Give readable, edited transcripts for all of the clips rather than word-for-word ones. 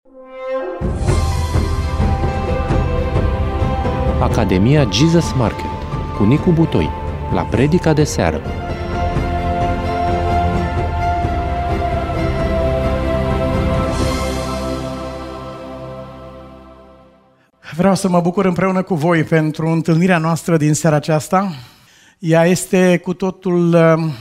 Academia Jesus Market cu Nicu Butoi la predica de seară. Vreau să mă bucur împreună cu voi pentru întâlnirea noastră din seara aceasta. Ea este cu totul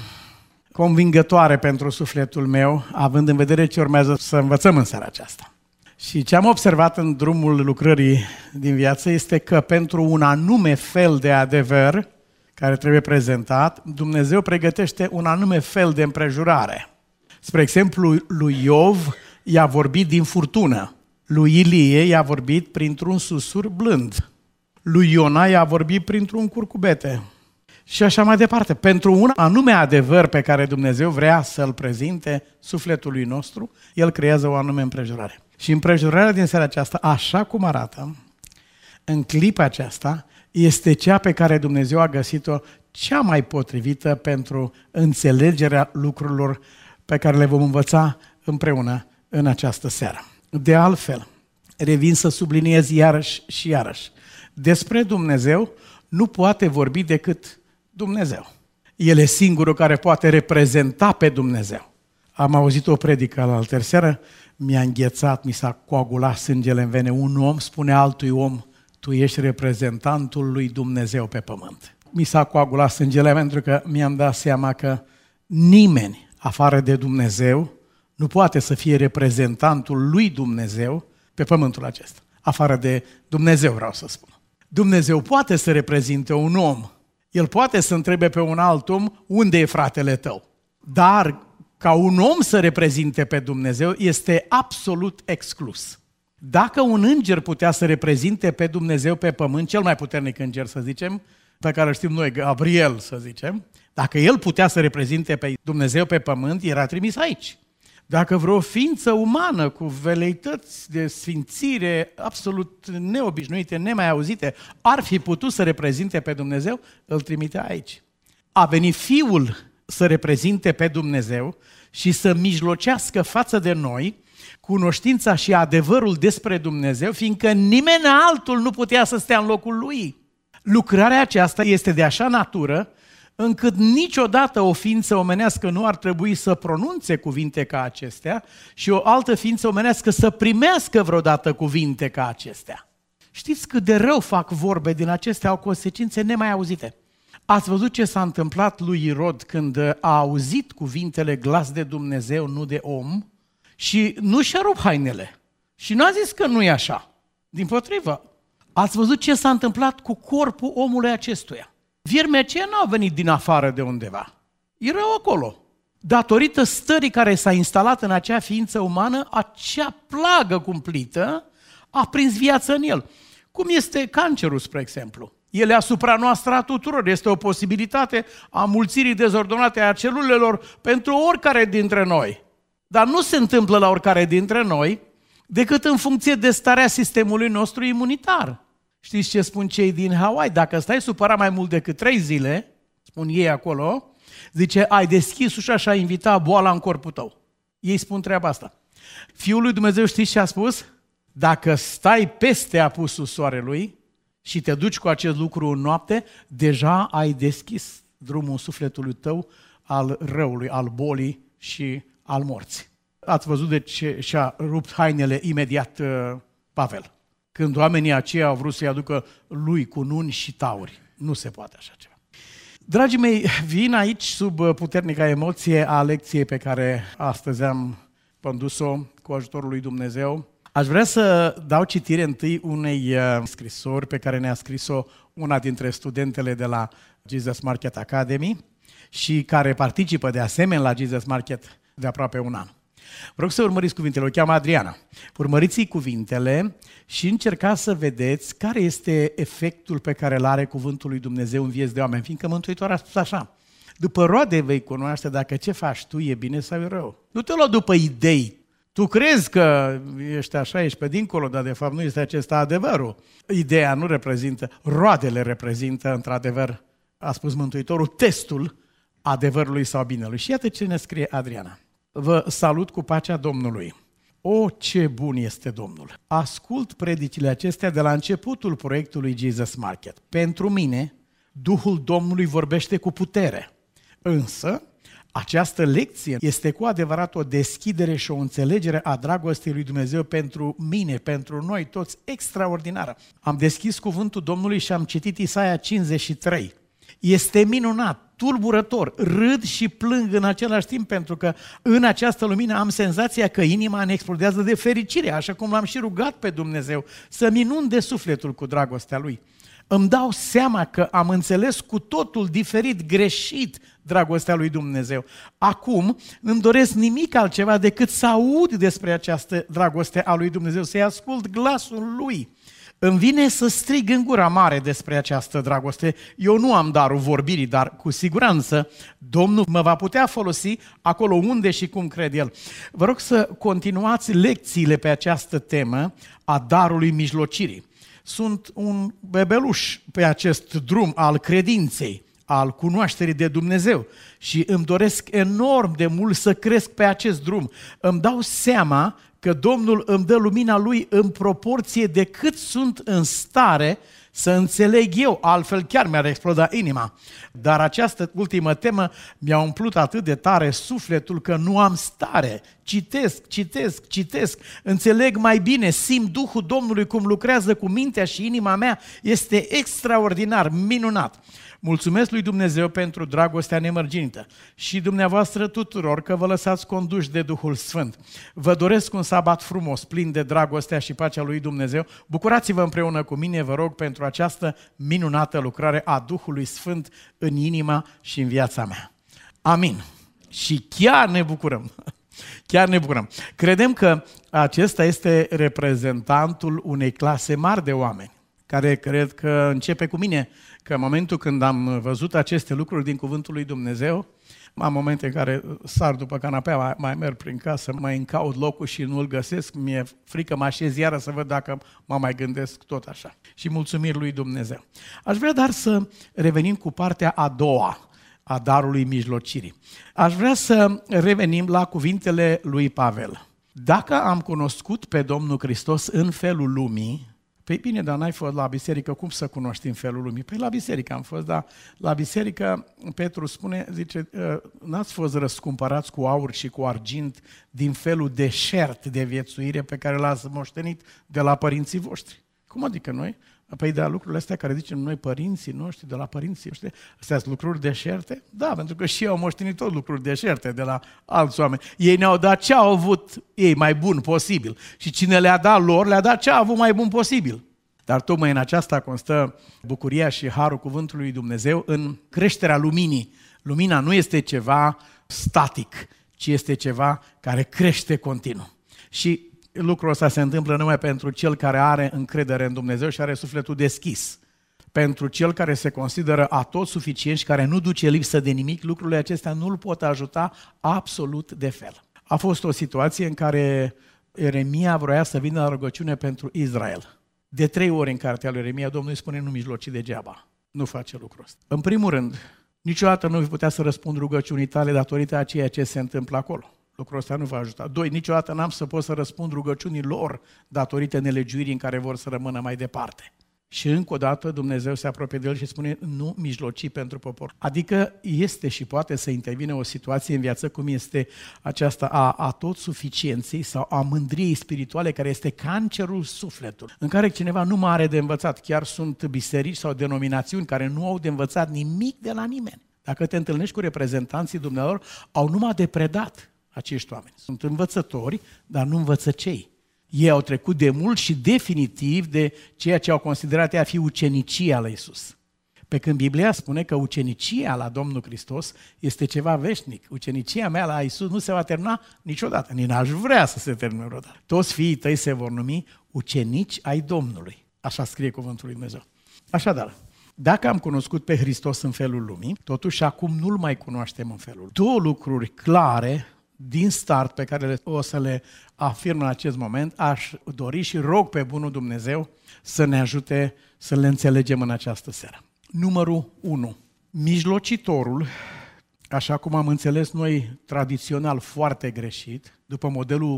convingătoare pentru sufletul meu, având în vedere ce urmează să învățăm în seara aceasta. Și ce am observat în drumul lucrării din viață este că pentru un anume fel de adevăr care trebuie prezentat, Dumnezeu pregătește un anume fel de împrejurare. Spre exemplu, lui Iov i-a vorbit din furtună, lui Ilie i-a vorbit printr-un susur blând, lui Iona i-a vorbit printr-un curcubete și așa mai departe. Pentru un anume adevăr pe care Dumnezeu vrea să-l prezinte sufletului nostru, El creează o anume împrejurare. Și împrejurarea din seara aceasta, așa cum arată, în clipa aceasta, este cea pe care Dumnezeu a găsit-o cea mai potrivită pentru înțelegerea lucrurilor pe care le vom învăța împreună în această seară. De altfel, revin să subliniez iarăși și iarăși, despre Dumnezeu nu poate vorbi decât Dumnezeu. El e singurul care poate reprezenta pe Dumnezeu. Am auzit o predică la alterseară, mi-a înghețat, mi s-a coagulat sângele în vene. Un om spune altui om, tu ești reprezentantul lui Dumnezeu pe pământ. Mi s-a coagulat sângele pentru că mi-am dat seama că nimeni afară de Dumnezeu nu poate să fie reprezentantul lui Dumnezeu pe pământul acesta. Afară de Dumnezeu, vreau să spun. Dumnezeu poate să reprezinte un om. El poate să întrebe pe un alt om, unde e fratele tău? Dar ca un om să reprezinte pe Dumnezeu este absolut exclus. Dacă un înger putea să reprezinte pe Dumnezeu pe pământ, cel mai puternic înger, să zicem, pe care îl știm noi, Gabriel, să zicem, dacă el putea să reprezinte pe Dumnezeu pe pământ, era trimis aici. Dacă vreo ființă umană cu veleități de sfințire absolut neobișnuite, nemai auzite, ar fi putut să reprezinte pe Dumnezeu, îl trimitea aici. A venit Fiul să reprezinte pe Dumnezeu și să mijlocească față de noi cunoștința și adevărul despre Dumnezeu, fiindcă nimeni altul nu putea să stea în locul Lui. Lucrarea aceasta este de așa natură încât niciodată o ființă omenească nu ar trebui să pronunțe cuvinte ca acestea și o altă ființă omenească să primească vreodată cuvinte ca acestea. Știți cât de rău fac vorbe din acestea, au consecințe nemai auzite. Ați văzut ce s-a întâmplat lui Irod când a auzit cuvintele glas de Dumnezeu, nu de om, și nu și-a rupt hainele. Și n-a zis că nu e așa. Dimpotrivă, ați văzut ce s-a întâmplat cu corpul omului acestuia. Viermea aceea n-a venit din afară de undeva. Erau acolo. Datorită stării care s-a instalat în acea ființă umană, acea plagă cumplită a prins viață în el. Cum este cancerul, spre exemplu. El e asupra noastră a tuturor. Este o posibilitate a mulțirii dezordonate a celulelor pentru oricare dintre noi. Dar nu se întâmplă la oricare dintre noi decât în funcție de starea sistemului nostru imunitar. Știți ce spun cei din Hawaii? Dacă stai supărat mai mult decât 3 zile, spun ei acolo, zice, ai deschis ușa și ai invitat boala în corpul tău. Ei spun treaba asta. Fiul lui Dumnezeu știți ce a spus? Dacă stai peste apusul soarelui și te duci cu acest lucru în noapte, deja ai deschis drumul sufletului tău al răului, al bolii și al morții. Ați văzut de ce și-a rupt hainele imediat Pavel. Când oamenii aceia au vrut să-i aducă lui cununi și tauri. Nu se poate așa ceva. Dragii mei, vin aici sub puternica emoție a lecției pe care astăzi am condus-o cu ajutorul lui Dumnezeu. Aș vrea să dau citire întâi unei scrisori pe care ne-a scris-o una dintre studentele de la Jesus Market Academy și care participă de asemenea la Jesus Market de aproape un an. Vă rog să urmăriți cuvintele, o cheamă Adriana. Urmăriți cuvintele și încercați să vedeți care este efectul pe care îl are cuvântul lui Dumnezeu în vieți de oameni, fiindcă Mântuitorul a spus așa, după roade vei cunoaște dacă ce faci tu e bine sau e rău. Nu te lua după idei. Tu crezi că ești așa, ești pe dincolo, dar de fapt nu este acesta adevărul. Ideea nu reprezintă, roadele reprezintă într-adevăr, a spus Mântuitorul, testul adevărului sau binelui. Și iată ce ne scrie Adriana. Vă salut cu pacea Domnului. O, ce bun este Domnul! Ascult predicile acestea de la începutul proiectului Jesus Market. Pentru mine, Duhul Domnului vorbește cu putere. Însă, această lecție este cu adevărat o deschidere și o înțelegere a dragostei lui Dumnezeu pentru mine, pentru noi toți, extraordinară. Am deschis cuvântul Domnului și am citit Isaia 53. Este minunat, tulburător, râd și plâng în același timp, pentru că în această lumină am senzația că inima îmi explodează de fericire, așa cum l-am și rugat pe Dumnezeu să-mi inunde sufletul cu dragostea Lui. Îmi dau seama că am înțeles cu totul diferit, greșit, dragostea lui Dumnezeu. Acum îmi doresc nimic altceva decât să aud despre această dragoste a lui Dumnezeu, să-i ascult glasul Lui. Îmi vine să strig în gura mare despre această dragoste. Eu nu am darul vorbirii, dar cu siguranță Domnul mă va putea folosi acolo unde și cum crede El. Vă rog să continuați lecțiile pe această temă a darului mijlocirii. Sunt un bebeluș pe acest drum al credinței, al cunoașterii de Dumnezeu și îmi doresc enorm de mult să cresc pe acest drum. Îmi dau seama că Domnul îmi dă lumina Lui în proporție de cât sunt în stare să înțeleg eu, altfel chiar mi-ar exploda inima. Dar această ultimă temă mi-a umplut atât de tare sufletul că nu am stare. Citesc, înțeleg mai bine, simt Duhul Domnului cum lucrează cu mintea și inima mea. Este extraordinar, minunat. Mulțumesc lui Dumnezeu pentru dragostea nemărginită și dumneavoastră tuturor că vă lăsați conduși de Duhul Sfânt. Vă doresc un sabat frumos, plin de dragostea și pacea lui Dumnezeu. Bucurați-vă împreună cu mine, vă rog, pentru această minunată lucrare a Duhului Sfânt în inima și în viața mea. Amin. Și chiar ne bucurăm. Chiar ne bucurăm. Credem că acesta este reprezentantul unei clase mari de oameni, care cred că începe cu mine, că în momentul când am văzut aceste lucruri din Cuvântul lui Dumnezeu, am momente în care sar după canapea, mai merg prin casă, mai încaut locul și nu-l găsesc, mi-e frică, mă așez iară să văd dacă mă mai gândesc tot așa. Și mulțumiri lui Dumnezeu. Aș vrea dar să revenim cu partea a doua a darului mijlocirii. Aș vrea să revenim la cuvintele lui Pavel. Dacă am cunoscut pe Domnul Hristos în felul lumii, păi bine, dar n-ai fost la biserică, cum să cunoști în felul lumii? Păi la biserică am fost, dar la biserică Petru spune, zice, n-ați fost răscumpărați cu aur și cu argint din felul deșert de viețuire pe care l-ați moștenit de la părinții voștri. Cum adică noi? Păi de la lucrurile astea care zicem noi, părinții noștri, de la părinții noștri, astea sunt lucruri deșerte? Da, pentru că și eu am moștenit tot lucruri deșerte de la alți oameni. Ei ne-au dat ce au avut ei mai bun posibil și cine le-a dat lor, le-a dat ce a avut mai bun posibil. Dar tocmai în aceasta constă bucuria și harul cuvântului lui Dumnezeu, în creșterea luminii. Lumina nu este ceva static, ci este ceva care crește continuu. Și lucrul ăsta se întâmplă numai pentru cel care are încredere în Dumnezeu și are sufletul deschis. Pentru cel care se consideră atot suficient și care nu duce lipsă de nimic, lucrurile acestea nu îl pot ajuta absolut de fel. A fost o situație în care Ieremia vroia să vină la rugăciune pentru Israel. De 3 ori în cartea lui Ieremia, Domnul îi spune, nu mijloci degeaba, nu face lucrul ăsta. În primul rând, niciodată nu vei putea să răspund rugăciunii tale datorită a ceea ce se întâmplă acolo. Lucrul ăsta nu va ajuta. 2. Niciodată n-am să pot să răspund rugăciunii lor datorită nelegiuirii în care vor să rămână mai departe. Și încă o dată Dumnezeu se apropie de el și spune, nu mijloci pentru popor. Adică este și poate să intervine o situație în viață cum este aceasta a tot suficienței sau a mândriei spirituale, care este cancerul sufletului, în care cineva nu mai are de învățat. Chiar sunt biserici sau denominațiuni care nu au de învățat nimic de la nimeni. Dacă te întâlnești cu reprezentanții dumnealor, au numai de predat acești oameni. Sunt învățători, dar nu învățăcei. Ei au trecut de mult și definitiv de ceea ce au considerat a fi ucenicia lui Iisus. Pe când Biblia spune că ucenicia la Domnul Hristos este ceva veșnic. Ucenicia mea la Iisus nu se va termina niciodată. Nici n-aș vrea să se termine vreodată. Toți fiii tăi se vor numi ucenici ai Domnului. Așa scrie cuvântul lui Dumnezeu. Așadar, dacă am cunoscut pe Hristos în felul lumii, totuși acum nu-L mai cunoaștem în felul. 2 lucruri clare din start pe care o să le afirm în acest moment, aș dori și rog pe bunul Dumnezeu să ne ajute să le înțelegem în această seară. Numărul 1. Mijlocitorul, așa cum am înțeles noi tradițional foarte greșit, după modelul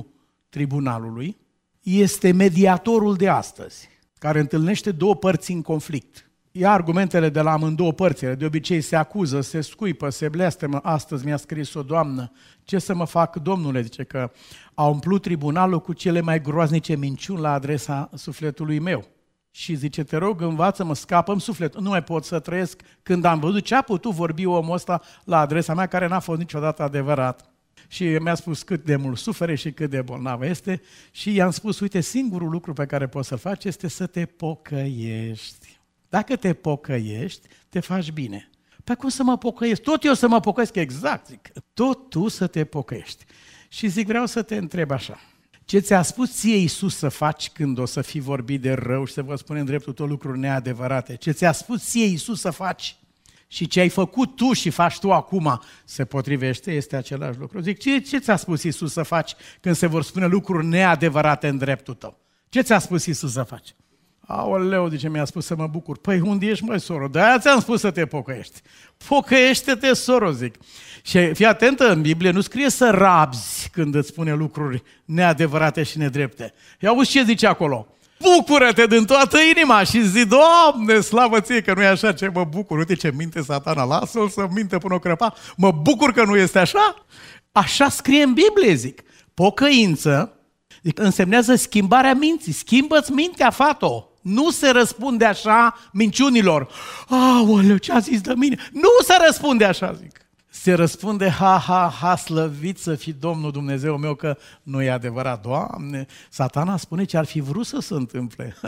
tribunalului, este mediatorul de astăzi, care întâlnește două părți în conflict. Ia argumentele de la amândouă părțile, de obicei se acuză, se scuipă, se blestemă. Astăzi mi-a scris o doamnă, ce să mă fac, domnule, zice că a umplut tribunalul cu cele mai groaznice minciuni la adresa sufletului meu. Și zice, te rog, învață-mă, scapă-mi sufletul. Nu mai pot să trăiesc când am văzut ce a putut vorbi omul ăsta la adresa mea, care n-a fost niciodată adevărat. Și mi-a spus cât de mult sufere și cât de bolnavă este. Și i-am spus, uite, singurul lucru pe care poți să-l faci este să te pocăiești. Dacă te pocăiești, te faci bine. Păi cum să mă pocăiesc? Tot eu să mă pocăiesc? Exact, zic. Tot tu să te pocăiești. Și zic, vreau să te întreb așa. Ce ți-a spus ție Iisus să faci când o să fii vorbit de rău și să vă spune în dreptul tău lucruri neadevărate? Ce ți-a spus ție Iisus să faci și ce ai făcut tu și faci tu acum se potrivește? Este același lucru. Zic, ce ți-a spus Iisus să faci când se vor spune lucruri neadevărate în dreptul tău? Ce ți-a spus Iisus să faci? Aoleu, zice, mi-a spus să mă bucur. Păi unde ești, măi, soro? De-aia ți-am spus să te pocăiești. Pocăiește-te, soro, zic. Și fii atentă, în Biblie nu scrie să rabzi când îți spune lucruri neadevărate și nedrepte. Ia auzi ce zice acolo. Bucură-te din toată inima și zi, Doamne, slavă ție că nu e așa, ce mă bucur. Uite ce minte Satana, lasă-l să minte până o crăpa. Mă bucur că nu este așa. Așa scrie în Biblie, zic. Pocăință însemnează schimbarea minții. Schimbă-ți mintea, fată. Nu se răspunde așa minciunilor. Aoleu, ce a zis de mine? Nu se răspunde așa, zic. Se răspunde, ha, slăvit să fii Domnul Dumnezeu meu, că nu e adevărat. Doamne, Satana spune ce ar fi vrut să se întâmple.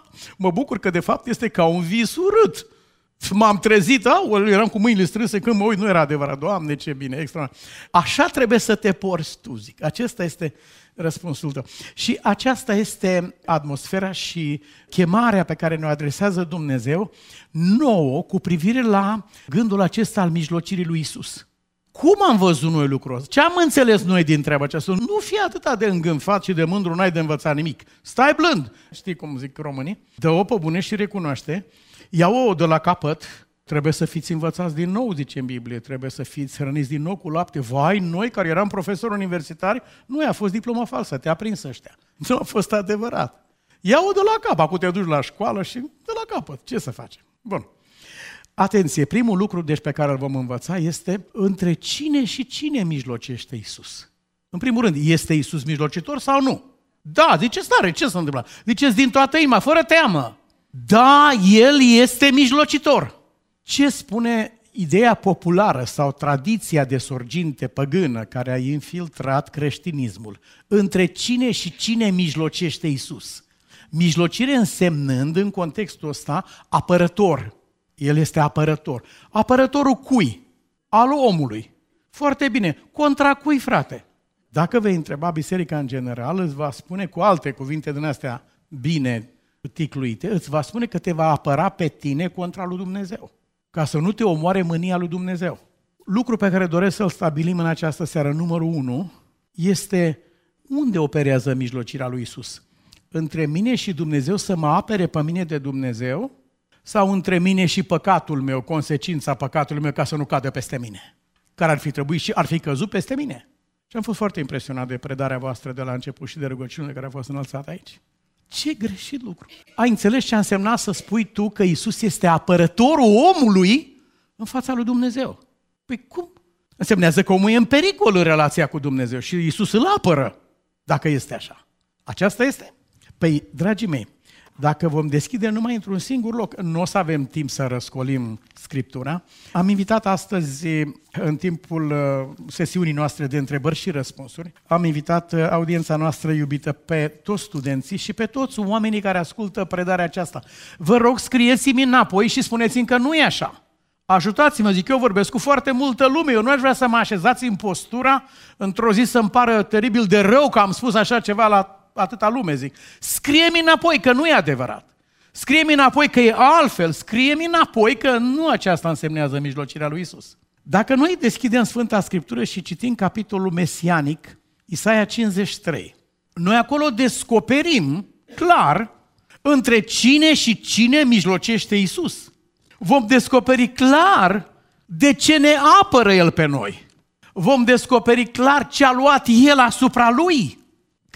Mă bucur că de fapt este ca un vis urât. M-am trezit, eram cu mâinile strânse, când mă uit, nu era adevărat. Doamne, ce bine, extraordinar. Așa trebuie să te porți tu, zic. Acesta este răspunsul tău. Și aceasta este atmosfera și chemarea pe care ne-o adresează Dumnezeu nouă cu privire la gândul acesta al mijlocirii lui Iisus. Cum am văzut noi lucrul ăsta? Ce am înțeles noi din treaba aceasta? Nu fi atât de îngânfat și de mândru, n-ai de învățat nimic. Stai blând! Știi cum zic românii? Dă-o pe bune și recunoaște. Ia-o de la capăt. Trebuie să fiți învățați din nou, zice în Biblie, trebuie să fiți hrăniți din nou cu lapte. Vai, noi care eram profesori universitari, nu a fost diplomă falsă, te-a prins ăștia. Nu a fost adevărat. Ia-o de la cap, acum te duci la școală și de la capăt. Ce să facem? Bun. Atenție, primul lucru deci pe care îl vom învăța este între cine și cine mijlocește Iisus. În primul rând, este Iisus mijlocitor sau nu? Da, ziceți tare, ce s-a întâmplat? Ziceți din toată inima, fără teamă. Da, El este mijlocitor. Ce spune ideea populară sau tradiția de sorginte păgână care a infiltrat creștinismul? Între cine și cine mijlocește Iisus? Mijlocire însemnând, în contextul ăsta, apărător. El este apărător. Apărătorul cui? Al omului. Foarte bine. Contra cui, frate? Dacă vei întreba biserica în general, îți va spune cu alte cuvinte din astea bine ticluite, îți va spune că te va apăra pe tine contra lui Dumnezeu. Ca să nu te omoare mânia lui Dumnezeu. Lucru pe care doresc să-l stabilim în această seară, numărul 1, este unde operează mijlocirea lui Iisus? Între mine și Dumnezeu să mă apere pe mine de Dumnezeu sau între mine și păcatul meu, consecința păcatului meu ca să nu cadă peste mine? Care ar fi trebuit și ar fi căzut peste mine? Și am fost foarte impresionat de predarea voastră de la început și de rugăciunile care au fost înălțate aici. Ce greșit lucru! Ai înțeles ce a însemnat să spui tu că Iisus este apărătorul omului în fața lui Dumnezeu? Păi cum? Însemnează că omul e în pericol în relația cu Dumnezeu și Iisus îl apără, dacă este așa. Aceasta este? Păi, dragii mei, dacă vom deschide numai într-un singur loc, nu o să avem timp să răscolim Scriptura. Am invitat astăzi, în timpul sesiunii noastre de întrebări și răspunsuri, am invitat audiența noastră iubită pe toți studenții și pe toți oamenii care ascultă predarea aceasta. Vă rog, scrieți-mi înapoi și spuneți-mi că nu e așa. Ajutați-mă, zic, eu vorbesc cu foarte multă lume, eu nu aș vrea să mă așezați în postura, într-o zi să-mi pară teribil de rău că am spus așa ceva la atâta lume, zic. Scrie-mi înapoi că nu e adevărat. Scrie-mi înapoi că e altfel. Scrie-mi înapoi că nu aceasta însemnează mijlocirea lui Iisus. Dacă noi deschidem Sfânta Scriptură și citim capitolul mesianic, Isaia 53, noi acolo descoperim clar între cine și cine mijlocește Iisus. Vom descoperi clar de ce ne apără El pe noi. Vom descoperi clar ce a luat El asupra Lui.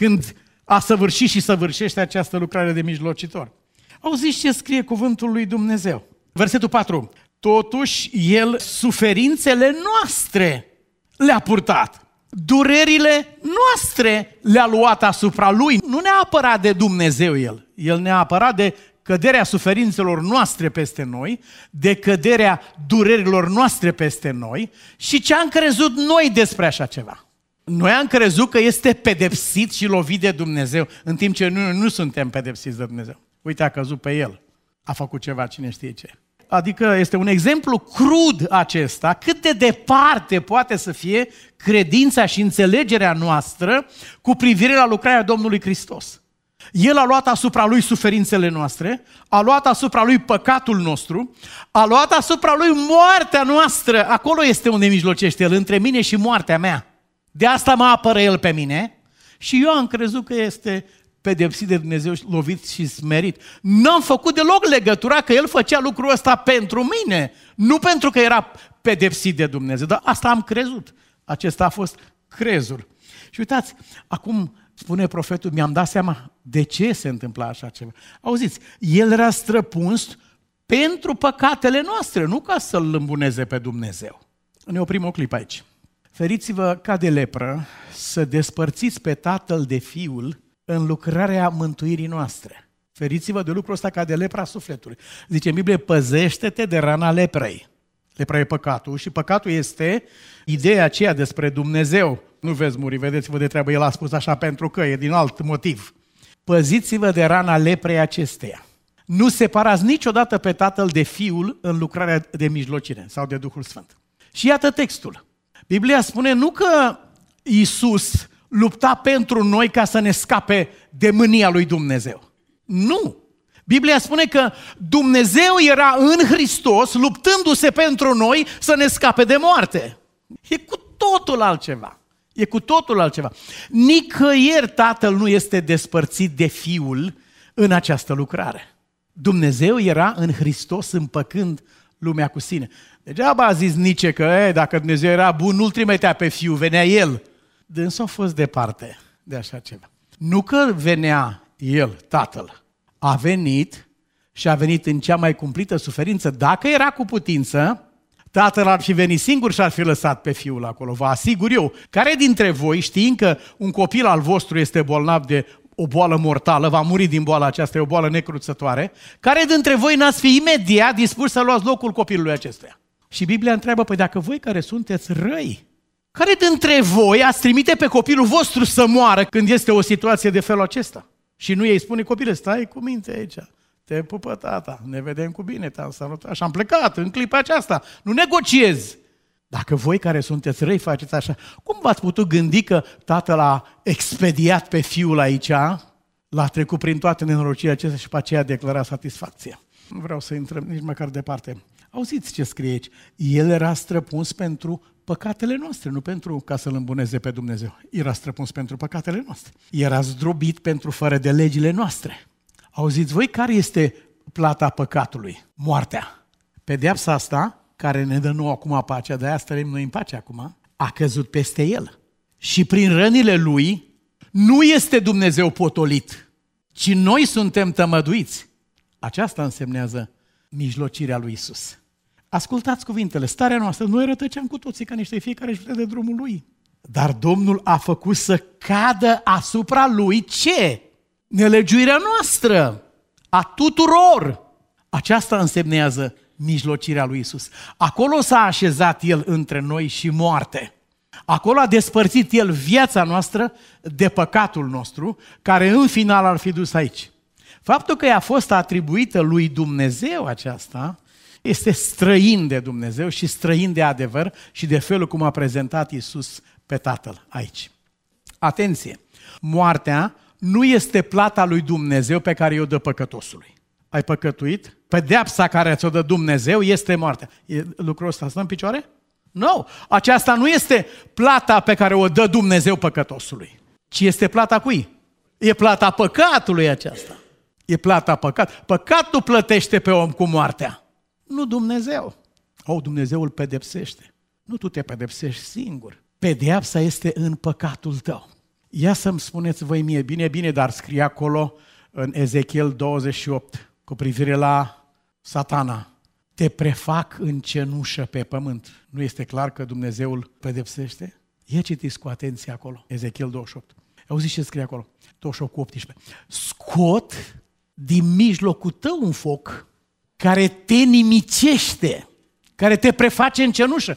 când a săvârșit și săvârșește această lucrare de mijlocitor. Auziți ce scrie cuvântul lui Dumnezeu? Versetul 4. Totuși, El suferințele noastre le-a purtat. Durerile noastre le-a luat asupra Lui. Nu ne-a apărat de Dumnezeu El. El ne-a apărat de căderea suferințelor noastre peste noi, de căderea durerilor noastre peste noi și ce am crezut noi despre așa ceva. Noi am crezut că este pedepsit și lovit de Dumnezeu, în timp ce noi nu suntem pedepsiți de Dumnezeu. Uite, a căzut pe El. A făcut ceva, cine știe ce. Adică este un exemplu crud acesta, cât de departe poate să fie credința și înțelegerea noastră cu privire la lucrarea Domnului Hristos. El a luat asupra Lui suferințele noastre, a luat asupra Lui păcatul nostru, a luat asupra Lui moartea noastră. Acolo este unde mijlocește El, între mine și moartea mea. De asta mă apără El pe mine și eu am crezut că este pedepsit de Dumnezeu, lovit și smerit. N-am făcut deloc legătura că El făcea lucrul ăsta pentru mine, nu pentru că era pedepsit de Dumnezeu, dar asta am crezut. Acesta a fost crezul. Și uitați, acum spune profetul, mi-am dat seama de ce se întâmpla așa ceva. Auziți, El era străpuns pentru păcatele noastre, nu ca să-L îmbuneze pe Dumnezeu. Ne oprim o clipă aici. Feriți-vă ca de lepră să despărțiți pe tatăl de fiul în lucrarea mântuirii noastre. Feriți-vă de lucrul ăsta ca de lepra sufletului. Zice în Biblie, păzește-te de rana leprei. Lepra e păcatul și păcatul este ideea aceea despre Dumnezeu. Nu veți muri, vedeți-vă de treabă, El a spus așa pentru că e din alt motiv. Păziți-vă de rana leprei acesteia. Nu separați niciodată pe tatăl de fiul în lucrarea de mijlocire sau de Duhul Sfânt. Și iată textul. Biblia spune nu că Iisus lupta pentru noi ca să ne scape de mânia lui Dumnezeu. Nu! Biblia spune că Dumnezeu era în Hristos luptându-se pentru noi să ne scape de moarte. E cu totul altceva. E cu totul altceva. Nicăieri Tatăl nu este despărțit de Fiul în această lucrare. Dumnezeu era în Hristos împăcând lumea cu sine. Degeaba a zis Nietzsche că dacă Dumnezeu era bun, nu-L trimitea pe Fiul, venea El. Dânsul a fost departe de așa ceva. Nu că venea El, Tatăl, a venit și a venit în cea mai cumplită suferință. Dacă era cu putință, Tatăl ar fi venit singur și ar fi lăsat pe Fiul acolo. Vă asigur eu, care dintre voi, știind că un copil al vostru este bolnav de o boală mortală, va muri din boala aceasta, e o boală necruțătoare, care dintre voi n-ați fi imediat dispuși să luați locul copilului acestuia? Și Biblia întreabă, păi dacă voi care sunteți răi, care dintre voi ați trimite pe copilul vostru să moară când este o situație de felul acesta? Și nu ei spune, copile, stai cu minte aici, te pupă tata, ne vedem cu bine, te-am salutat și am plecat în clipa aceasta, nu negociezi. Dacă voi care sunteți răi faceți așa, cum v-ați putut gândi că Tatăl a expediat pe Fiul aici, l-a trecut prin toate nenorocirile acestea și pe aceea a declarat satisfacție? Nu vreau să intrăm nici măcar departe. Auziți ce scrie aici? El era străpuns pentru păcatele noastre, nu pentru ca să-L îmbuneze pe Dumnezeu. Era străpuns pentru păcatele noastre. Era zdrobit pentru fără de legile noastre. Auziți voi care este plata păcatului? Moartea. Pedeapsa asta, care ne dă nouă acum pacea, de-aia stărim noi în pace acum, a căzut peste El. Și prin rănile Lui nu este Dumnezeu potolit, ci noi suntem tămăduiți. Aceasta însemnează mijlocirea lui Iisus. Ascultați cuvintele, starea noastră, noi rătăceam cu toții ca niște fiecare își de drumul lui. Dar Domnul a făcut să cadă asupra lui ce? Nelegiuirea noastră, a tuturor. Aceasta însemnează mijlocirea lui Iisus. Acolo s-a așezat El între noi și moarte. Acolo a despărțit El viața noastră de păcatul nostru, care în final ar fi dus aici. Faptul că i-a fost atribuită lui Dumnezeu aceasta este străin de Dumnezeu și străin de adevăr și de felul cum a prezentat Iisus pe Tatăl aici. Atenție! Moartea nu este plata lui Dumnezeu pe care i-o dă păcătosului. Ai păcătuit? Pedeapsa care ți-o dă Dumnezeu este moartea. Lucrul ăsta stă în picioare? Nu! Aceasta nu este plata pe care o dă Dumnezeu păcătosului, ci este plata cui? E plata păcatului aceasta. E plata păcat. Păcatul plătește pe om cu moartea. Nu Dumnezeu. Dumnezeu îl pedepsește. Nu tu te pedepsești singur. Pedeapsa este în păcatul tău. Ia să-mi spuneți voi mie, bine, dar scrie acolo în Ezechiel 28 cu privire la Satana. Te prefac în cenușă pe pământ. Nu este clar că Dumnezeu îl pedepsește? Ia citiți cu atenție acolo, Ezechiel 28. Auziți ce scrie acolo? 28 cu 18. Scot din mijlocul tău un foc care te nimicește, care te preface în cenușă.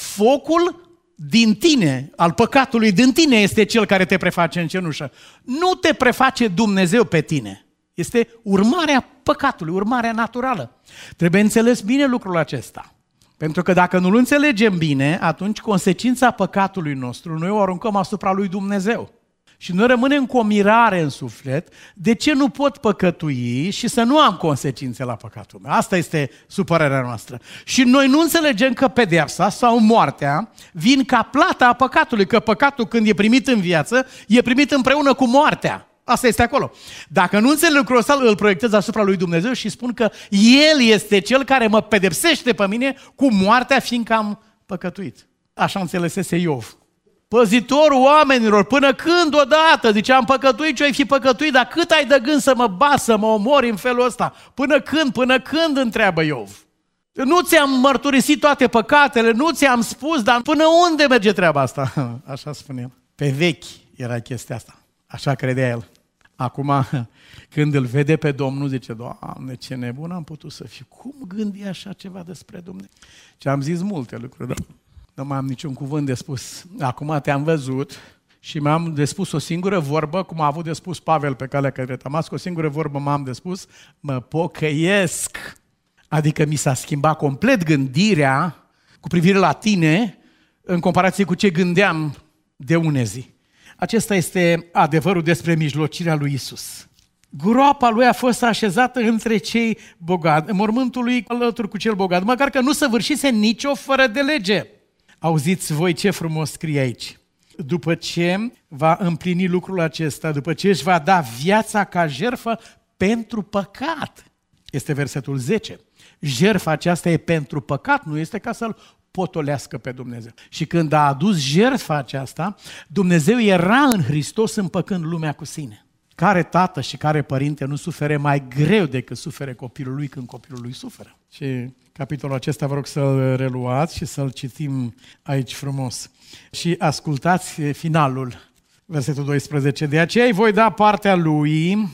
Focul din tine, al păcatului din tine este cel care te preface în cenușă. Nu te preface Dumnezeu pe tine. Este urmarea păcatului, urmarea naturală. Trebuie înțeles bine lucrul acesta. Pentru că dacă nu-l înțelegem bine, atunci consecința păcatului nostru noi o aruncăm asupra lui Dumnezeu. Și noi rămânem cu o mirare în suflet, de ce nu pot păcătui și să nu am consecințe la păcatul meu. Asta este supărarea noastră. Și noi nu înțelegem că pedeapsa sau moartea vin ca plata a păcatului, că păcatul când e primit în viață, e primit împreună cu moartea. Asta este acolo. Dacă nu înțeleg lucrul ăsta, îl proiectez asupra lui Dumnezeu și spun că El este Cel care mă pedepsește pe mine cu moartea, fiindcă am păcătuit. Așa înțelesese Iov. Păzitorul oamenilor, până când odată, zice, am păcătuit ce ai fi păcătuit, dar cât ai de gând să mă bați, să mă omori în felul ăsta? Până când, întreabă Iov? Nu ți-am mărturisit toate păcatele, nu ți-am spus, dar până unde merge treaba asta? Așa spune el. Pe vechi era chestia asta. Așa credea el. Acum, când îl vede pe Domnul, zice, Doamne, ce nebun am putut să fiu. Cum gândi așa ceva despre Dumnezeu? Și am zis multe lucruri, dar nu mai am niciun cuvânt de spus. Acum te-am văzut și m-am de spus o singură vorbă, cum a avut de spus Pavel pe calea către Damasc, o singură vorbă m-am de spus, mă pocăiesc. Adică mi s-a schimbat complet gândirea cu privire la tine în comparație cu ce gândeam de unei zi. Acesta este adevărul despre mijlocirea lui Isus. Groapa lui a fost așezată între cei bogați, mormântul lui alături cu cel bogat, măcar că nu săvârșise nicio fără de lege. Auziți voi ce frumos scrie aici. După ce va împlini lucrul acesta, după ce își va da viața ca jertfă pentru păcat. Este versetul 10. Jertfa aceasta e pentru păcat, nu este ca să-l potolească pe Dumnezeu. Și când a adus jertfa aceasta, Dumnezeu era în Hristos împăcând lumea cu sine. Care tată și care părinte nu sufere mai greu decât sufere copilul lui când copilul lui suferă? Și capitolul acesta vă rog să-l reluați și să-l citim aici frumos. Și ascultați finalul, versetul 12. De aceea îi voi da partea lui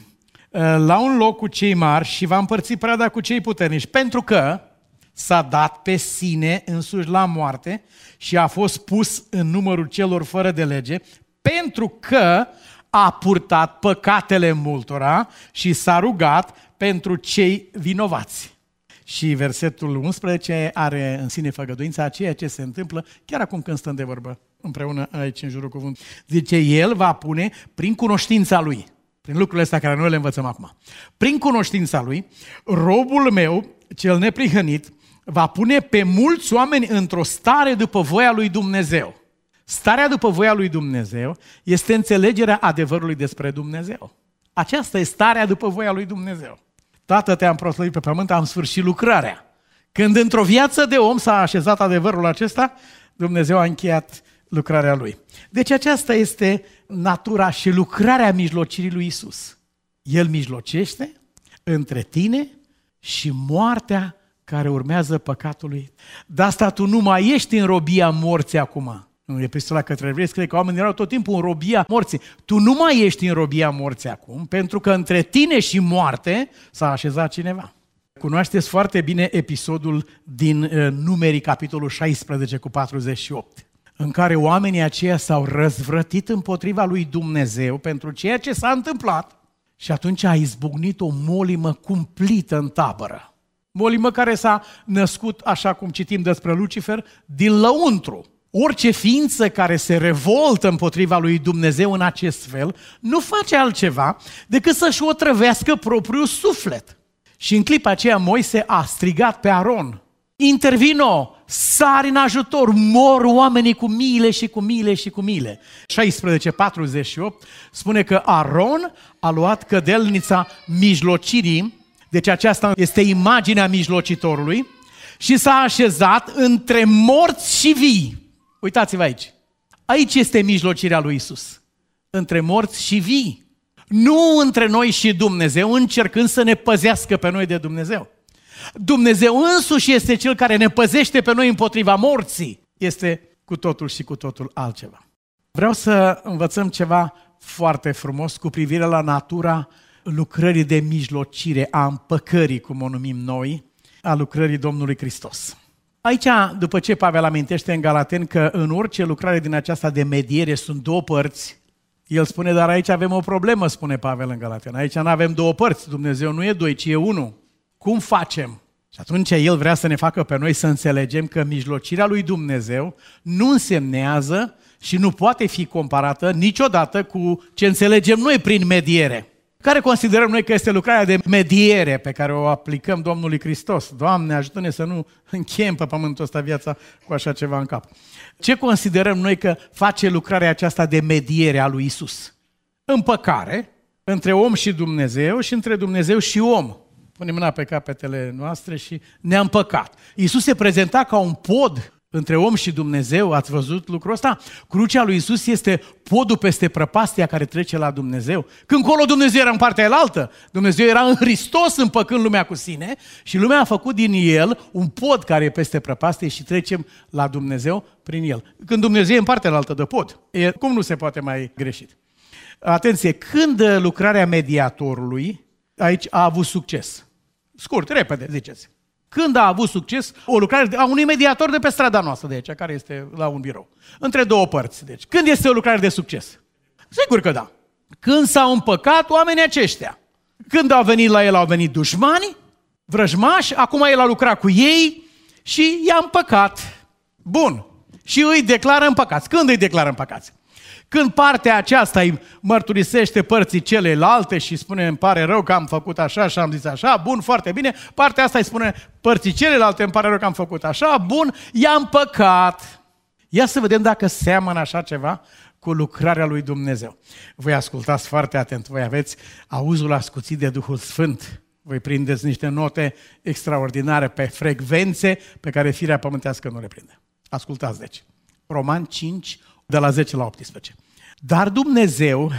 la un loc cu cei mari și va împărți prada cu cei puternici, pentru că s-a dat pe sine însuși la moarte și a fost pus în numărul celor fără de lege, pentru că a purtat păcatele multora și s-a rugat pentru cei vinovați. Și versetul 11 are în sine făgăduința a ceea ce se întâmplă chiar acum când stăm de vorbă împreună aici în jurul cuvântului. Zice, El va pune prin cunoștința Lui, prin lucrurile astea care noi le învățăm acum, prin cunoștința Lui, robul meu, cel neprihănit, va pune pe mulți oameni într-o stare după voia lui Dumnezeu. Starea după voia lui Dumnezeu este înțelegerea adevărului despre Dumnezeu. Aceasta e starea după voia lui Dumnezeu. Tată, te-am proslăvit pe pământ, am sfârșit lucrarea. Când într-o viață de om s-a așezat adevărul acesta, Dumnezeu a încheiat lucrarea Lui. Deci aceasta este natura și lucrarea mijlocirii lui Isus. El mijlocește între tine și moartea care urmează păcatului. De asta tu nu mai ești în robia morții acum. În epistola către evrei scrie că oamenii erau tot timpul în robia morții. Tu nu mai ești în robia morții acum, pentru că între tine și moarte s-a așezat cineva. Cunoașteți foarte bine episodul din Numeri, capitolul 16 cu 48, în care oamenii aceia s-au răzvrătit împotriva lui Dumnezeu pentru ceea ce s-a întâmplat și atunci a izbucnit o molimă cumplită în tabără. Molimă care s-a născut, așa cum citim despre Lucifer, din lăuntru. Orice ființă care se revoltă împotriva lui Dumnezeu în acest fel nu face altceva decât să-și otrăvească propriul suflet. Și în clipa aceea Moise a strigat pe Aron: intervino, sari în ajutor, mor oamenii cu miile și cu miile și cu miile. 16:48 spune că Aron a luat cădelnița mijlocirii, deci aceasta este imaginea mijlocitorului, și s-a așezat între morți și vii. Uitați-vă aici. Aici este mijlocirea lui Isus. între morți și vii. Nu între noi și Dumnezeu, încercând să ne păzească pe noi de Dumnezeu. Dumnezeu însuși este Cel care ne păzește pe noi împotriva morții. Este cu totul și cu totul altceva. Vreau să învățăm ceva foarte frumos cu privire la natura lucrării de mijlocire, a împăcării, cum o numim noi, a lucrării Domnului Hristos. Aici, după ce Pavel amintește în Galateni că în orice lucrare din aceasta de mediere sunt două părți, el spune, dar aici avem o problemă, spune Pavel în Galateni. Aici nu avem două părți, Dumnezeu nu e doi, ci e unul. Cum facem? Și atunci el vrea să ne facă pe noi să înțelegem că mijlocirea lui Dumnezeu nu însemnează și nu poate fi comparată niciodată cu ce înțelegem noi prin mediere. Care considerăm noi că este lucrarea de mediere pe care o aplicăm Domnului Hristos? Doamne, ajută-ne să nu încheiem pe pământul ăsta viața cu așa ceva în cap. Ce considerăm noi că face lucrarea aceasta de mediere a lui Isus? Împăcare între om și Dumnezeu și între Dumnezeu și om. Punem mâna pe capetele noastre și ne-am împăcat. Iisus se prezenta ca un pod între om și Dumnezeu. Ați văzut lucrul ăsta? Crucea lui Iisus este podul peste prăpastia care trece la Dumnezeu. Când colo Dumnezeu era în partea elaltă, Dumnezeu era în Hristos împăcând lumea cu sine și lumea a făcut din El un pod care e peste prăpastie și trecem la Dumnezeu prin El. Când Dumnezeu e în partea elaltă de pod, cum nu se poate mai greșit? Atenție, când lucrarea mediatorului aici a avut succes? Scurt, repede, ziceți. Când a avut succes o lucrare a unui mediator de pe strada noastră de aici, care este la un birou, între două părți. Deci, când este o lucrare de succes? Sigur că da. Când s-au împăcat oamenii aceștia. Când au venit la el, au venit dușmani, vrăjmași, acum el a lucrat cu ei și i-a împăcat. Bun. Și îi declară împăcați. Când îi declară împăcați? Când partea aceasta îi mărturisește părții celelalte și spune, îmi pare rău că am făcut așa și am zis așa, bun, foarte bine, partea asta îi spune părții celelalte, îmi pare rău că am făcut așa, bun, i-am păcat. Ia să vedem dacă seamănă așa ceva cu lucrarea lui Dumnezeu. Voi ascultați foarte atent, voi aveți auzul ascuțit de Duhul Sfânt, voi prindeți niște note extraordinare pe frecvențe pe care firea pământească nu le prinde. Ascultați deci. Roman 5, de la 10 la 18. Dar Dumnezeu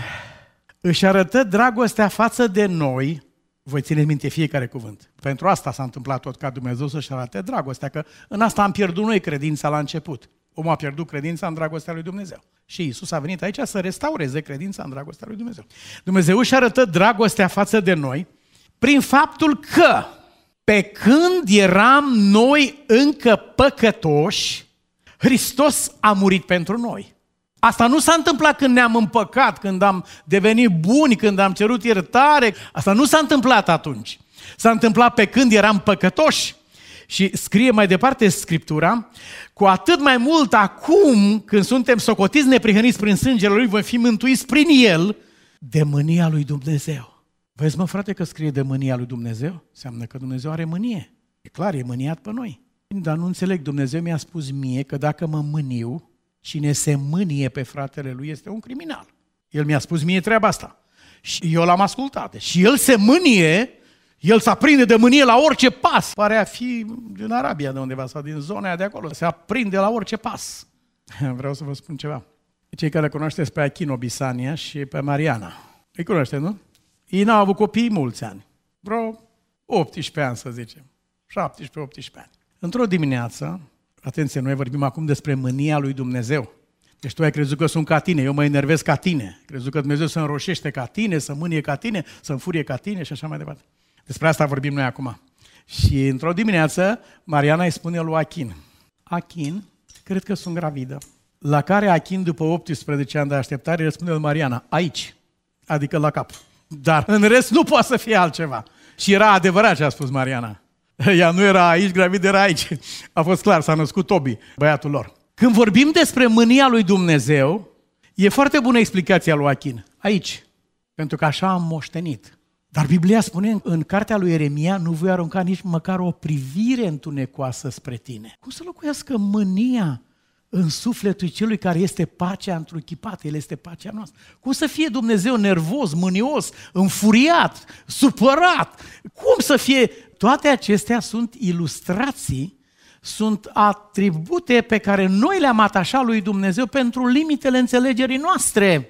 își arătă dragostea față de noi, voi țineți minte fiecare cuvânt. Pentru asta s-a întâmplat tot, ca Dumnezeu să-și arate dragostea, că în asta am pierdut noi credința la început. Omul a pierdut credința în dragostea lui Dumnezeu. Și Iisus a venit aici să restaureze credința în dragostea lui Dumnezeu. Dumnezeu își arătă dragostea față de noi prin faptul că pe când eram noi încă păcătoși, Hristos a murit pentru noi. Asta nu s-a întâmplat când ne-am împăcat, când am devenit buni, când am cerut iertare. Asta nu s-a întâmplat atunci. S-a întâmplat pe când eram păcătoși. Și scrie mai departe Scriptura, cu atât mai mult acum, când suntem socotiți neprihăniți prin sângele Lui, vom fi mântuiți prin El de mânia lui Dumnezeu. Vezi, mă, frate, că scrie de mânia lui Dumnezeu? Înseamnă că Dumnezeu are mânie. E clar, e mâniat pe noi. Dar nu înțeleg, Dumnezeu mi-a spus mie că dacă mă mâniu, cine se mânie pe fratele lui este un criminal. El mi-a spus mie treaba asta. Și eu l-am ascultat. Și el se mânie, el se aprinde de mânie la orice pas. Pare a fi din Arabia de undeva sau din zona aia de acolo. Se aprinde la orice pas. Vreau să vă spun ceva. Cei care cunoașteți pe Achino Bisania și pe Mariana. Îi cunoașteți, nu? Ei n-au avut copii mulți ani. Vreo 18 ani, să zicem. 17-18 ani. Într-o dimineață, atenție, noi vorbim acum despre mânia lui Dumnezeu. Deci tu ai crezut că sunt ca tine, eu mă enervez ca tine. Ai crezut că Dumnezeu se înroșește ca tine, să mânie ca tine, să înfurie ca tine și așa mai departe. Despre asta vorbim noi acum. Și într-o dimineață, Mariana îi spune lui Achin, Achin, cred că sunt gravidă. La care Achin, după 18 ani de așteptare, răspunde lui Mariana, aici, adică la cap. Dar în rest nu poate să fie altceva. Și era adevărat ce a spus Mariana. Ea nu era aici, gravid era aici. A fost clar, s-a născut Tobi, băiatul lor. Când vorbim despre mânia lui Dumnezeu, e foarte bună explicația lui Achin. Aici, pentru că așa am moștenit. Dar Biblia spune în cartea lui Ieremia, nu voi arunca nici măcar o privire întunecoasă spre tine. Cum să locuiască mânia în sufletul celui care este pacea întruchipată? El este pacea noastră. Cum să fie Dumnezeu nervos, mânios, înfuriat, supărat? Cum să fie? Toate acestea sunt ilustrații, sunt atribute pe care noi le-am atașat lui Dumnezeu pentru limitele înțelegerii noastre.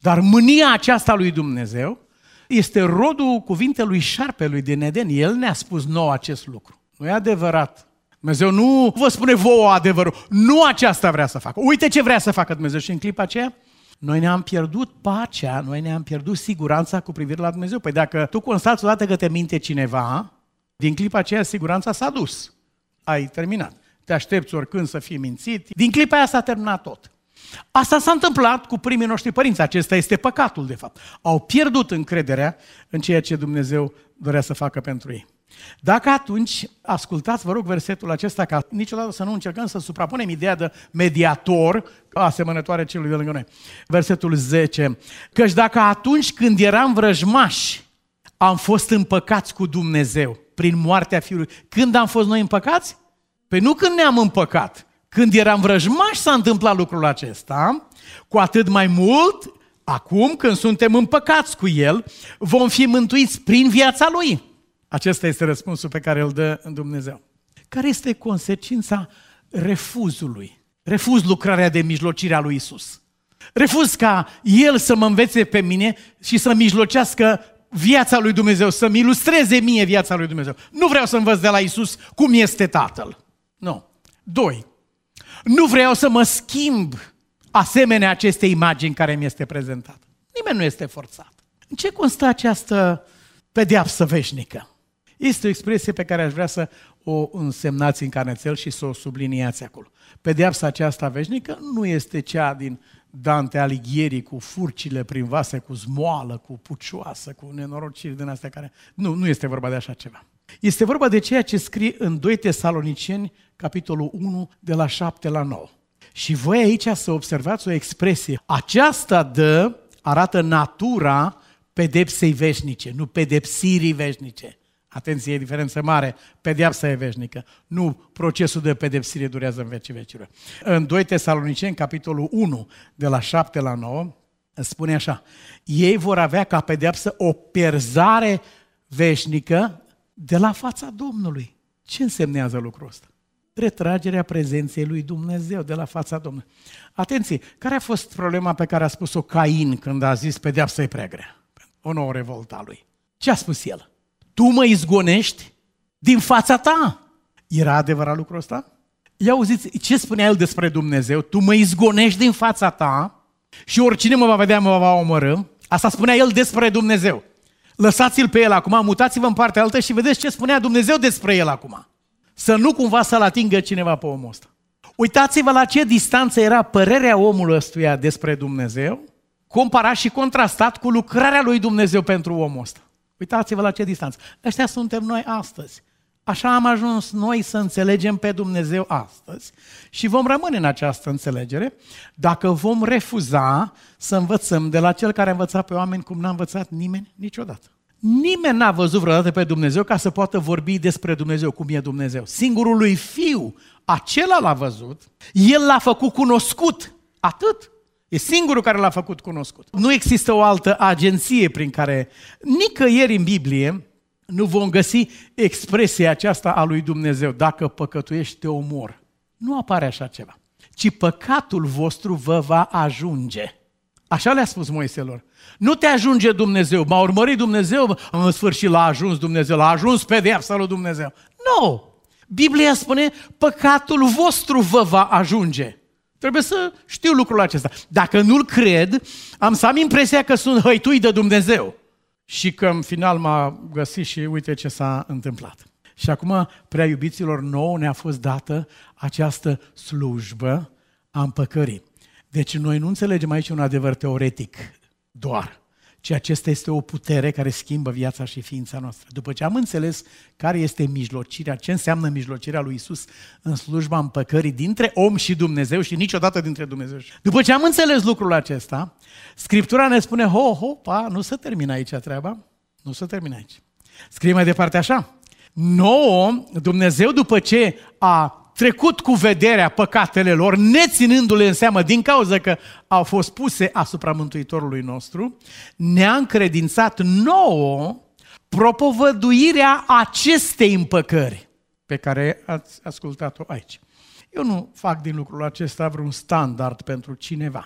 Dar mânia aceasta lui Dumnezeu este rodul cuvintelui șarpelui din Eden. El ne-a spus nouă acest lucru. Nu e adevărat. Dumnezeu nu vă spune vouă adevărul. Nu aceasta vrea să facă. Uite ce vrea să facă Dumnezeu. Și în clipa aceea, noi ne-am pierdut pacea, noi ne-am pierdut siguranța cu privire la Dumnezeu. Păi dacă tu constați odată că te minte cineva, din clipa aceea siguranța s-a dus. Ai terminat. Te aștepți oricând să fii mințit. Din clipa aia s-a terminat tot. Asta s-a întâmplat cu primii noștri părinți. Acesta este păcatul, de fapt. Au pierdut încrederea în ceea ce Dumnezeu dorea să facă pentru ei. Dacă atunci, ascultați, vă rog, versetul acesta, ca niciodată să nu încercăm să suprapunem ideea de mediator asemănătoare celui de lângă noi. Versetul 10. Căci dacă atunci când eram vrăjmași, am fost împăcați cu Dumnezeu prin moartea Fiului. Când am fost noi împăcați? Păi nu când ne-am împăcat. Când eram vrăjmași s-a întâmplat lucrul acesta, cu atât mai mult, acum când suntem împăcați cu El, vom fi mântuiți prin viața Lui. Acesta este răspunsul pe care îl dă Dumnezeu. Care este consecința refuzului? Refuz lucrarea de mijlocire a lui Isus. Refuz ca El să mă învețe pe mine și să mijlocească viața lui Dumnezeu, să-mi ilustreze mie viața lui Dumnezeu. Nu vreau să învăț de la Isus cum este Tatăl. Nu. 2. Nu vreau să mă schimb asemenea acestei imagini care mi este prezentată. Nimeni nu este forțat. În ce constă această pedeapsă veșnică? Este o expresie pe care aș vrea să o însemnați în carnețel și să o subliniați acolo. Pedeapsa aceasta veșnică nu este cea din Dante Alighieri cu furcile prin vase, cu zmoală, cu pucioasă, cu nenorociri din astea care... Nu este vorba de așa ceva. Este vorba de ceea ce scrie în 2 Tesaloniceni, capitolul 1, de la 7 la 9. Și voi aici să observați o expresie. Aceasta arată natura pedepsei veșnice, nu pedepsirii veșnice. Atenție, e diferență mare, pedeapsa e veșnică, nu procesul de pedepsire durează în vecii vecilor. În 2 Tesaloniceni, capitolul 1, de la 7 la 9, spune așa: ei vor avea ca pedeapsă o pierzare veșnică de la fața Domnului. Ce însemnează lucrul ăsta? Retragerea prezenței lui Dumnezeu de la fața Domnului. Atenție, care a fost problema pe care a spus-o Cain când a zis pedeapsa e prea grea? O nouă revoltă a lui. Ce a spus el? Tu mă izgonești din fața ta. Era adevărat lucrul ăsta? Ia auziți ce spunea el despre Dumnezeu. Tu mă izgonești din fața ta și oricine mă va vedea mă va omorâ. Asta spunea el despre Dumnezeu. Lăsați-l pe el acum, mutați-vă în partea altă și vedeți ce spunea Dumnezeu despre el acum. Să nu cumva să-l atingă cineva pe omul ăsta. Uitați-vă la ce distanță era părerea omului ăstuia despre Dumnezeu, comparat și contrastat cu lucrarea lui Dumnezeu pentru omul ăsta. Uitați-vă la ce distanță. Ăștia suntem noi astăzi. Așa am ajuns noi să înțelegem pe Dumnezeu astăzi și vom rămâne în această înțelegere dacă vom refuza să învățăm de la Cel care a învățat pe oameni cum n-a învățat nimeni niciodată. Nimeni n-a văzut vreodată pe Dumnezeu ca să poată vorbi despre Dumnezeu, cum e Dumnezeu. Singurul lui Fiu, acela l-a văzut, El l-a făcut cunoscut. Atât. E singurul care l-a făcut cunoscut. Nu există o altă agenție prin care nicăieri în Biblie nu vom găsi expresia aceasta a lui Dumnezeu. Dacă păcătuiești, te omor. Nu apare așa ceva. Ci păcatul vostru vă va ajunge. Așa le-a spus Moiselor. Nu te ajunge Dumnezeu. M-a urmărit Dumnezeu, în sfârșit l-a ajuns Dumnezeu. L-a ajuns pedeapsa lui Dumnezeu. Nu! Biblia spune, păcatul vostru vă va ajunge. Trebuie să știu lucrul acesta. Dacă nu-l cred, am să am impresia că sunt hăitui de Dumnezeu. Și că în final m-a găsit și uite ce s-a întâmplat. Și acum, prea iubiților, nouă ne-a fost dată această slujbă a împăcării. Deci noi nu înțelegem aici un adevăr teoretic doar, ci acesta este o putere care schimbă viața și ființa noastră. După ce am înțeles care este mijlocirea, ce înseamnă mijlocirea lui Isus în slujba împăcării dintre om și Dumnezeu și niciodată dintre Dumnezeu. După ce am înțeles lucrul acesta, Scriptura ne spune, nu se termină aici treaba, nu se termină aici. Scrie mai departe așa, nouă, Dumnezeu după ce a trecut cu vederea păcatele lor, neținându-le în seamă din cauza că au fost puse asupra Mântuitorului nostru, ne-a încredințat nouă propovăduirea acestei împăcări pe care ați ascultat-o aici. Eu nu fac din lucrul acesta vreun standard pentru cineva.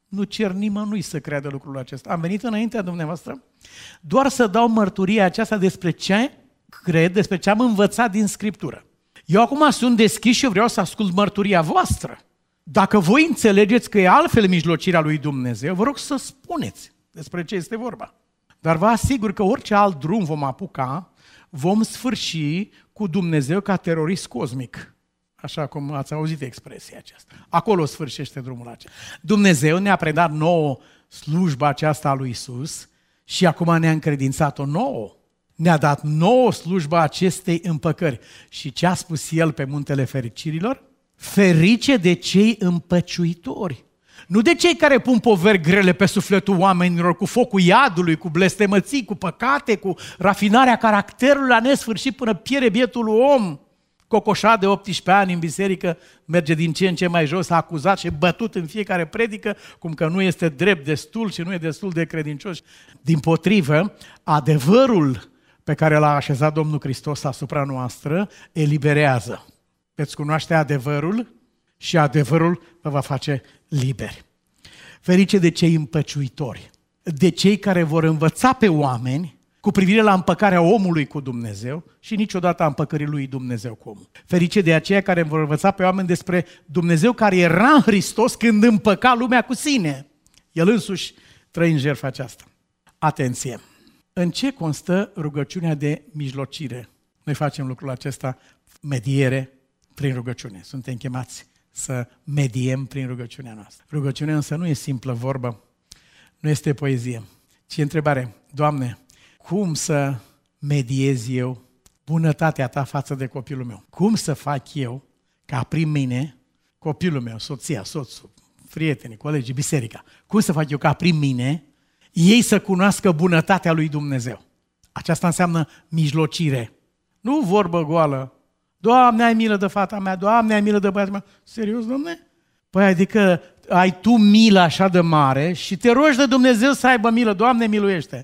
Nu cer nimănui să creadă lucrul acesta. Am venit înaintea dumneavoastră doar să dau mărturia aceasta despre ce cred, despre ce am învățat din Scriptură. Eu acum sunt deschis și vreau să ascult mărturia voastră. Dacă voi înțelegeți că e altfel mijlocirea lui Dumnezeu, vă rog să spuneți despre ce este vorba. Dar vă asigur că orice alt drum vom apuca, vom sfârși cu Dumnezeu ca terorist cosmic. Așa cum ați auzit expresia aceasta. Acolo sfârșește drumul acesta. Dumnezeu ne-a predat nouă slujba aceasta a lui Iisus și acum ne-a încredințat-o nouă. Ne-a dat nouă slujba acestei împăcări. Și ce a spus El pe muntele fericirilor? Ferice de cei împăciuitori. Nu de cei care pun poveri grele pe sufletul oamenilor, cu focul iadului, cu blestemății, cu păcate, cu rafinarea caracterului la nesfârșit până piere bietul om. Cocoșat de 18 ani în biserică, merge din ce în ce mai jos, acuzat și bătut în fiecare predică, cum că nu este drept destul și nu e destul de credincios. Dimpotrivă, adevărul pe care l-a așezat Domnul Hristos asupra noastră eliberează. Veți cunoaște adevărul și adevărul vă va face liberi. Ferice de cei împăciuitori, de cei care vor învăța pe oameni cu privire la împăcarea omului cu Dumnezeu și niciodată a împăcării lui Dumnezeu cu omul. Ferice de aceia care vor învăța pe oameni despre Dumnezeu care era în Hristos când împăca lumea cu sine. El însuși trăi în jertfa aceasta. Atenție! În ce constă rugăciunea de mijlocire? Noi facem lucrul acesta, mediere prin rugăciune. Suntem chemați să mediem prin rugăciunea noastră. Rugăciunea însă nu e simplă vorbă, nu este poezie, ci întrebare. Doamne, cum să mediez eu bunătatea Ta față de copilul meu? Cum să fac eu ca prin mine, copilul meu, soția, soțul, prietenii, colegii, biserica, cum să fac eu ca prin mine ei să cunoască bunătatea lui Dumnezeu? Aceasta înseamnă mijlocire. Nu vorbă goală. Doamne, ai milă de fata mea, Doamne, ai milă de băiatul meu. Serios, Doamne? Păi adică ai Tu milă așa de mare și te rogi de Dumnezeu să aibă milă. Doamne, miluiește.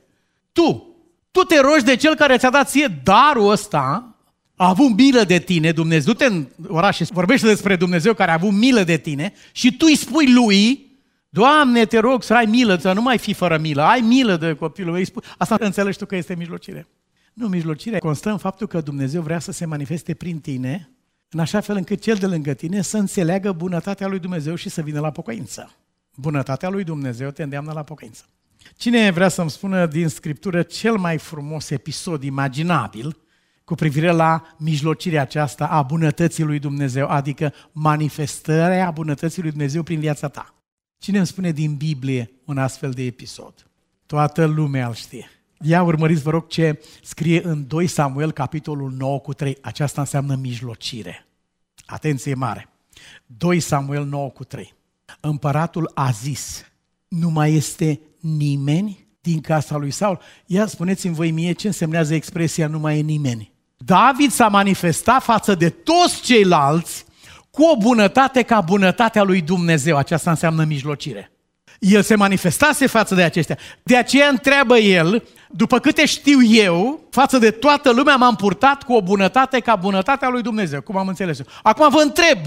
Tu te rogi de Cel care ți-a dat ție darul ăsta, a avut milă de tine, Dumnezeu. Du-te în oraș și vorbește despre Dumnezeu care a avut milă de tine și tu îi spui Lui, Doamne, te rog să ai milă, să nu mai fii fără milă, ai milă de copilul meu. Asta înțelegi tu că este mijlocire. Nu, mijlocirea constă în faptul că Dumnezeu vrea să se manifeste prin tine, în așa fel încât cel de lângă tine să înțeleagă bunătatea lui Dumnezeu și să vină la pocăință. Bunătatea lui Dumnezeu te îndeamnă la pocăință. Cine vrea să-mi spună din Scriptură cel mai frumos episod imaginabil cu privire la mijlocirea aceasta a bunătății lui Dumnezeu, adică manifestarea bunătății lui Dumnezeu prin viața ta? Cine îmi spune din Biblie un astfel de episod? Toată lumea îl știe. Ia urmăriți, vă rog, ce scrie în 2 Samuel, capitolul 9:3. Aceasta înseamnă mijlocire. Atenție mare! 2 Samuel 9:3. Împăratul a zis, nu mai este nimeni din casa lui Saul. Ia spuneți-mi voi mie ce însemnează expresia nu mai e nimeni. David s-a manifestat față de toți ceilalți cu o bunătate ca bunătatea lui Dumnezeu. Aceasta înseamnă mijlocire. El se manifestase față de aceștia. De aceea întreabă el, după câte știu eu, față de toată lumea m-am purtat cu o bunătate ca bunătatea lui Dumnezeu. Cum am înțeles eu. Acum vă întreb,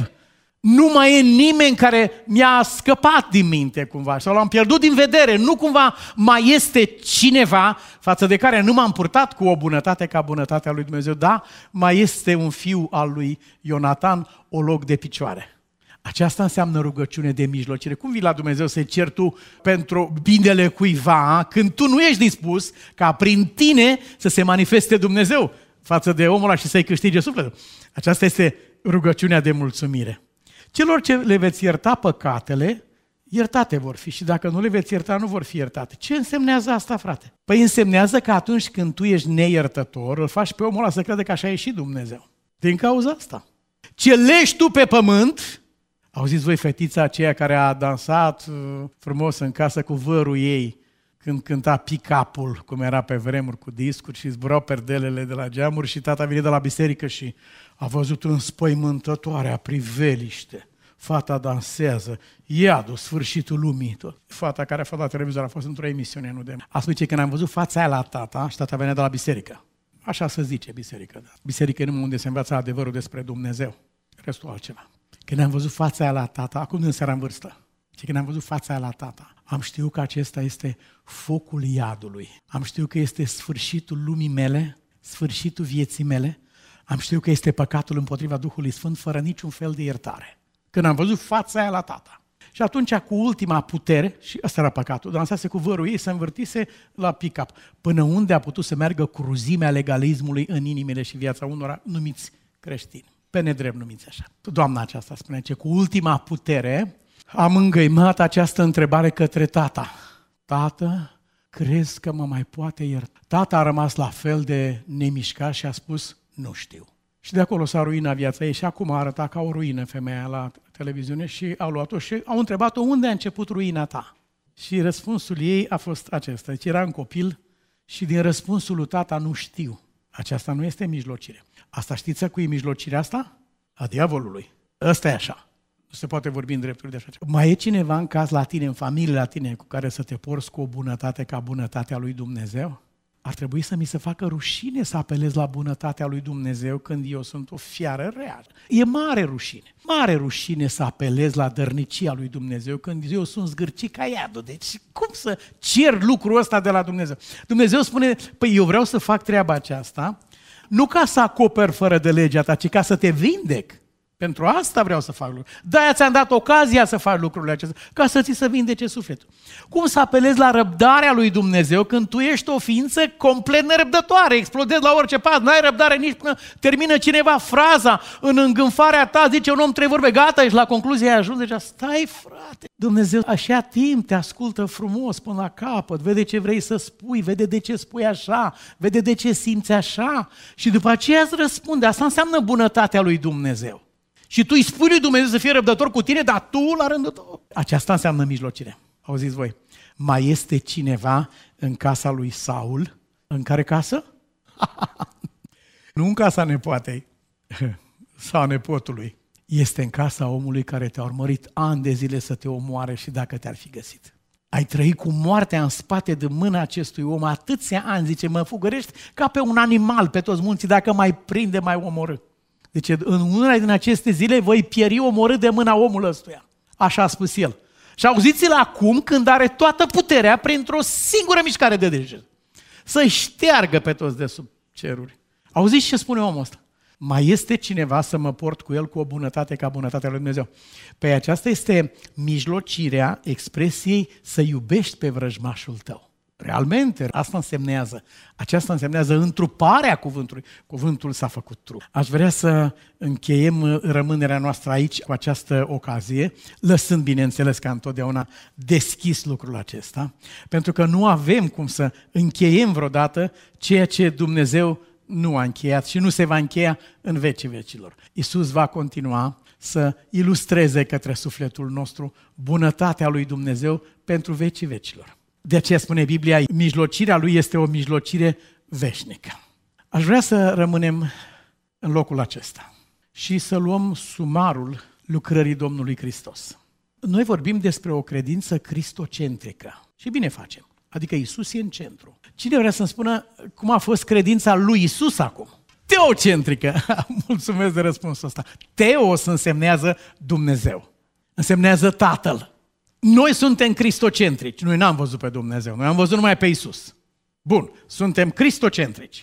nu mai e nimeni care mi-a scăpat din minte cumva sau l-am pierdut din vedere. Nu cumva mai este cineva față de care nu m-am purtat cu o bunătate ca bunătatea lui Dumnezeu. Da, mai este un fiu al lui Ionatan, o loc de picioare. Aceasta înseamnă rugăciune de mijlocire. Cum vii la Dumnezeu să-i ceri tu pentru binele cuiva când tu nu ești dispus ca prin tine să se manifeste Dumnezeu față de omul ăla și să-i câștige sufletul? Aceasta este rugăciunea de mulțumire. Celor ce le veți ierta păcatele, iertate vor fi și dacă nu le veți ierta, nu vor fi iertate. Ce însemnează asta, frate? Păi însemnează că atunci când tu ești neiertător, îl faci pe omul ăla să crede că așa e și Dumnezeu. Din cauza asta. Ce leși tu pe pământ, auziți voi fetița aceea care a dansat frumos în casă cu vărul ei când cânta pick-up-ul, cum era pe vremuri cu discuri și zburau perdelele de la geamuri și tata vine de la biserică și a văzut înspăimântătoarea priveliște. Fata dansează, iadul, sfârșitul lumii. Tot. Fata care a fost la televizor a fost într-o emisiune, nu de... A spus că când am văzut fața aia la tata și tata venea de la biserică. Așa se zice biserică. Da. Biserică e numai unde se învață adevărul despre Dumnezeu. Restul altceva. Când am văzut fața aia la tata, acum în seara în vârstă, Și când am văzut fața aia la tata, am știut că acesta este focul iadului. Am știut că este sfârșitul lumii mele, sfârșitul vieții mele. Am știut că este păcatul împotriva Duhului Sfânt fără niciun fel de iertare. Când am văzut fața aia la tata. Și atunci cu ultima putere, și ăsta era păcatul, dansase cu vărul ei, se învârtise la pick-up. Până unde a putut să meargă cruzimea legalismului în inimile și viața unora numiți creștini. Pe nedrept numiți așa. Doamna aceasta spune că cu ultima putere am îngăimat această întrebare către tata. Tată, crezi că mă mai poate ierta? Tata a rămas la fel de nemișcat și a spus, nu știu. Și de acolo s-a ruinat viața ei și acum arăta ca o ruină femeia la televiziune și au luat-o și au întrebat-o unde a început ruina ta. Și răspunsul ei a fost acesta. Deci era un copil și din răspunsul lui tata nu știu. Aceasta nu este mijlocire. Asta știți cu mijlocirea asta? A diavolului. Ăsta e așa. Nu se poate vorbi în drepturi de așa ceva. Mai e cineva în caz la tine, în familie la tine, cu care să te porți cu o bunătate ca bunătatea lui Dumnezeu? Ar trebui să mi se facă rușine să apelez la bunătatea lui Dumnezeu când eu sunt o fiară rea. E mare rușine să apelez la dărnicia lui Dumnezeu când eu sunt zgârcit ca iadul. Deci cum să cer lucrul ăsta de la Dumnezeu? Dumnezeu spune, păi eu vreau să fac treaba aceasta, nu ca să acoperi fără de legea ta, ci ca să te vindec. Pentru asta vreau să fac lucruri. De-aia ți-am dat ocazia să faci lucrurile acestea, ca să ți se vindece sufletul. Cum să apelezi la răbdarea lui Dumnezeu când tu ești o ființă complet nerăbdătoare, explodezi la orice pas, n-ai răbdare nici până termină cineva fraza, în îngânfarea ta zice un om 3 vorbe, gata, ești la concluzie, ai ajuns, deja stai frate. Dumnezeu așa timp te ascultă frumos până la capăt, vede ce vrei să spui, vede de ce spui așa, vede de ce simți așa și după aceea îți răspunde. Asta înseamnă bunătatea lui Dumnezeu. Și tu îi spui lui Dumnezeu să fie răbdător cu tine, dar tu la rândul tău. Aceasta înseamnă mijlocire. Auziți voi? Mai este cineva în casa lui Saul? În care casă? Nu în casa nepoatei sau nepotului. Este în casa omului care te-a urmărit ani de zile să te omoare și dacă te-ar fi găsit. Ai trăit cu moartea în spate de mâna acestui om atâția ani, zice, mă fugărești ca pe un animal pe toți munții, dacă mai prinde, mai omorâ. Deci în una din aceste zile voi pieri omorât de mâna omului ăstuia. Așa a spus el. Și auziți-l acum când are toată puterea printr-o singură mișcare de deget. Să-i șteargă pe toți de sub ceruri. Auziți ce spune omul ăsta? Mai este cineva să mă port cu el cu o bunătate ca bunătatea lui Dumnezeu. Păi aceasta este mijlocirea expresiei să iubești pe vrăjmașul tău. Realmente, asta însemnează. Aceasta însemnează întruparea cuvântului. Cuvântul s-a făcut trup. Aș vrea să încheiem rămânerea noastră aici cu această ocazie, lăsând, bineînțeles, ca întotdeauna deschis lucrul acesta, pentru că nu avem cum să încheiem vreodată ceea ce Dumnezeu nu a încheiat și nu se va încheia în vecii vecilor. Iisus va continua să ilustreze către sufletul nostru bunătatea lui Dumnezeu pentru vecii vecilor. De aceea spune Biblia, mijlocirea lui este o mijlocire veșnică. Aș vrea să rămânem în locul acesta și să luăm sumarul lucrării Domnului Hristos. Noi vorbim despre o credință cristocentrică și bine facem, adică Iisus e în centru. Cine vrea să-mi spună cum a fost credința lui Iisus acum? Teocentrică. Mulțumesc de răspunsul ăsta. Teos însemnează Dumnezeu, însemnează Tatăl. Noi suntem cristocentrici, noi n-am văzut pe Dumnezeu, noi am văzut numai pe Iisus. Bun, suntem cristocentrici.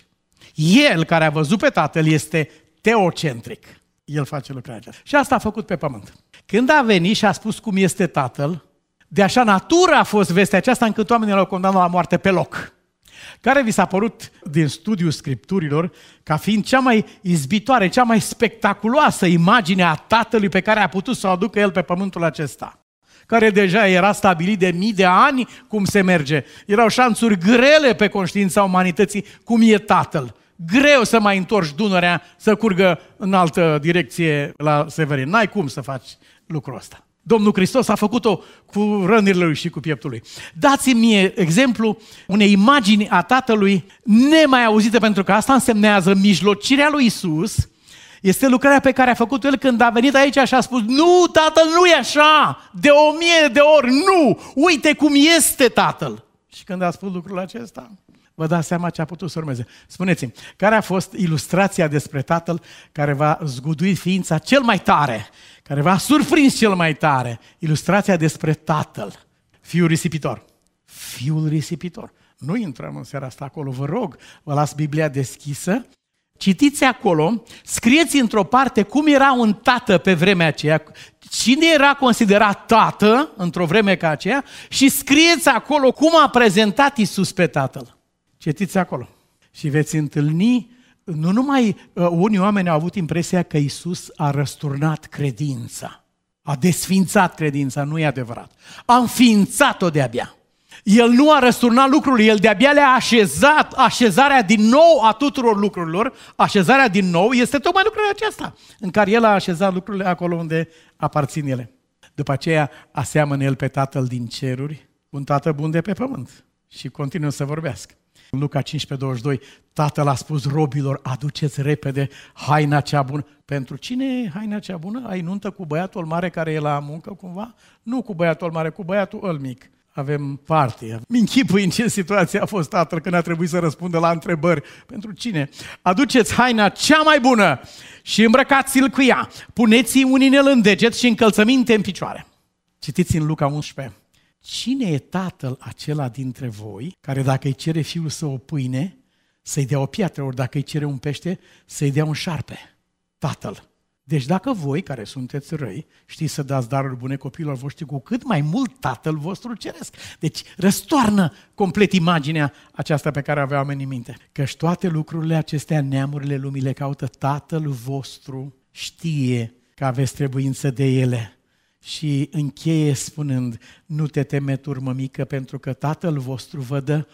El care a văzut pe Tatăl este teocentric. El face lucrarea aceasta. Și asta a făcut pe pământ. Când a venit și a spus cum este Tatăl, de așa natură a fost vestea aceasta încât oamenii l-au condamnat la moarte pe loc. Care vi s-a părut din studiul Scripturilor ca fiind cea mai izbitoare, cea mai spectaculoasă imagine a Tatălui pe care a putut să o aducă El pe pământul acesta? Care deja era stabilit de mii de ani cum se merge. Erau șanțuri grele pe conștiința umanității cum e Tatăl. Greu să mai întorci Dunărea să curgă în altă direcție la Severin. N-ai cum să faci lucrul ăsta. Domnul Hristos a făcut-o cu rănile lui și cu pieptul lui. Dați-mi mie exemplu unei imagini a Tatălui nemai auzite, pentru că asta însemnează mijlocirea lui Iisus. Este lucrarea pe care a făcut-o El când a venit aici și a spus, nu, Tatăl nu e așa, de 1000 de ori, nu, uite cum este Tatăl. Și când a spus lucrul acesta, vă dați seama ce a putut să urmeze. Spuneți-mi, care a fost ilustrația despre Tatăl care va zgudui ființa cel mai tare, care va surprins cel mai tare? Ilustrația despre Tatăl, Fiul risipitor. Fiul risipitor. Nu intrăm în seara asta acolo, vă rog, vă las Biblia deschisă. Citiți acolo, scrieți într-o parte cum era un tată pe vremea aceea, cine era considerat tată într-o vreme ca aceea și scrieți acolo cum a prezentat Iisus pe Tatăl. Citiți acolo și veți întâlni, nu numai unii oameni au avut impresia că Iisus a răsturnat credința, a desfințat credința, nu e adevărat, a înființat-o de-abia. El nu a răsturnat lucrurile, El de-abia le-a așezat, așezarea din nou a tuturor lucrurilor, așezarea din nou este tocmai lucrurile acesta, în care El a așezat lucrurile acolo unde aparțin ele. După aceea aseamănă El pe Tatăl din ceruri, un Tată bun de pe pământ și continuă să vorbească. În Luca 15:22, Tatăl a spus robilor, aduceți repede haina cea bună. Pentru cine e haina cea bună? Ai nuntă cu băiatul mare care e la muncă cumva? Nu cu băiatul mare, cu băiatul ăl mic. Avem parte. Mi-închipui în ce situație a fost Tatăl când a trebuit să răspundă la întrebări. Pentru cine? Aduceți haina cea mai bună și îmbrăcați-l cu ea. Puneți-i un inel în deget și încălțăminte în picioare. Citiți în Luca 11. Cine e tatăl acela dintre voi care dacă îi cere fiul să o pâine, să-i dea o piatră, ori dacă îi cere un pește, să-i dea un șarpe? Tatăl. Deci dacă voi, care sunteți răi, știți să dați daruri bune copiilor voștri, cu cât mai mult Tatăl vostru ceresc. Deci răstoarnă complet imaginea aceasta pe care avea oamenii în minte. Căci toate lucrurile acestea, neamurile lumii le caută, Tatăl vostru știe că aveți trebuință de ele. Și încheie spunând, nu te teme, turmă mică, pentru că Tatăl vostru vă dă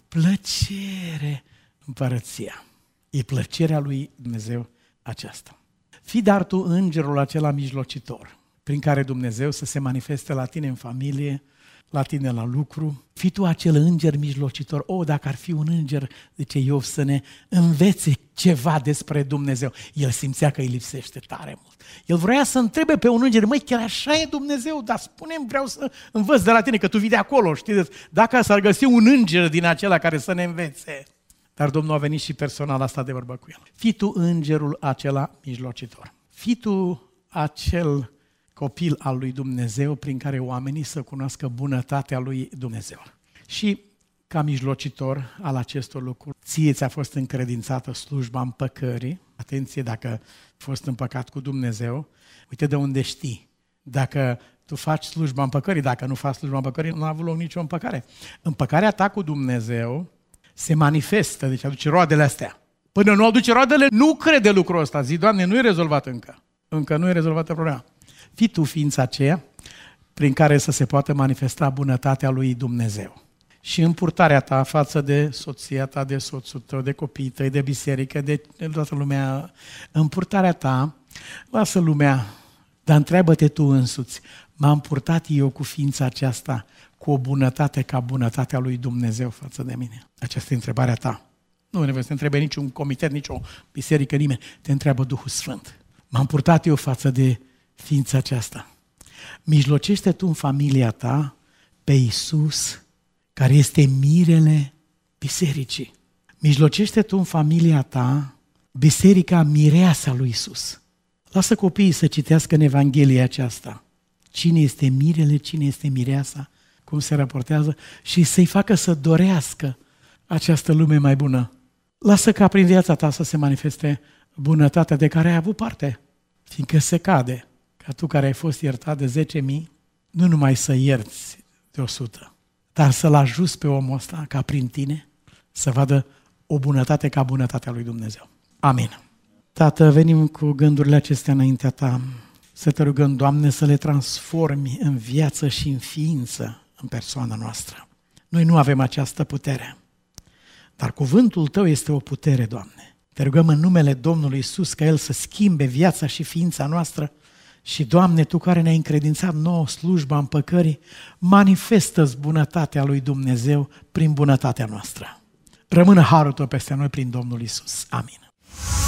plăcere împărăția. E plăcerea lui Dumnezeu aceasta. Fii dar tu îngerul acela mijlocitor, prin care Dumnezeu să se manifeste la tine în familie, la tine la lucru. Fii tu acel înger mijlocitor. Dacă ar fi un înger, zice Iov, să ne învețe ceva despre Dumnezeu. El simțea că îi lipsește tare mult. El vrea să întrebe pe un înger, măi, chiar așa e Dumnezeu, dar spune-mi, vreau să învăț de la tine, că tu vii de acolo, știi? Dacă s-ar găsi un înger din acela care să ne învețe. Dar Domnul a venit și personal asta de vorbă cu el. Fii tu îngerul acela mijlocitor. Fii tu acel copil al lui Dumnezeu prin care oamenii să cunoască bunătatea lui Dumnezeu. Și ca mijlocitor al acestor lucruri, ție ți-a fost încredințată slujba împăcării. Atenție, dacă ai fost împăcat cu Dumnezeu, uite de unde știi. Dacă tu faci slujba împăcării, dacă nu faci slujba împăcării, nu a avut loc nicio împăcare. Împăcarea ta cu Dumnezeu se manifestă, deci aduce roadele astea. Până nu aduce roadele, nu crede lucrul ăsta. Zi, Doamne, nu e rezolvat încă. Încă nu e rezolvată problema. Fii tu ființa aceea prin care să se poată manifesta bunătatea lui Dumnezeu. Și în purtarea ta față de soția ta, de soțul tău, de copiii tăi, de biserică, de toată lumea, în purtarea ta, lasă lumea, dar întreabă-te tu însuți, m-am purtat eu cu ființa aceasta cu o bunătate ca bunătatea lui Dumnezeu față de mine? Aceasta e întrebarea ta. Nu e nevoie să te întrebe niciun comitet, nicio biserică, nimeni. Te întreabă Duhul Sfânt. M-am purtat eu față de ființa aceasta. Mijlocește tu în familia ta pe Iisus, care este mirele bisericii. Mijlocește tu în familia ta biserica mireasa lui Iisus. Lasă copiii să citească în Evanghelia aceasta. Cine este mirele, cine este mireasa, cum se raportează și să-i facă să dorească această lume mai bună. Lasă ca prin viața ta să se manifeste bunătatea de care ai avut parte, fiindcă se cade ca tu care ai fost iertat de 10.000, nu numai să ierți de 100, dar să-l ajuți pe omul ăsta ca prin tine să vadă o bunătate ca bunătatea lui Dumnezeu. Amin. Tată, venim cu gândurile acestea înaintea ta, să te rugăm, Doamne, să le transformi în viață și în ființă în persoana noastră. Noi nu avem această putere, dar cuvântul Tău este o putere, Doamne. Te rugăm în numele Domnului Iisus ca El să schimbe viața și ființa noastră și, Doamne, Tu care ne-ai încredințat nouă slujba împăcării, manifestă-ți bunătatea lui Dumnezeu prin bunătatea noastră. Rămână harul Tău peste noi prin Domnul Iisus. Amin.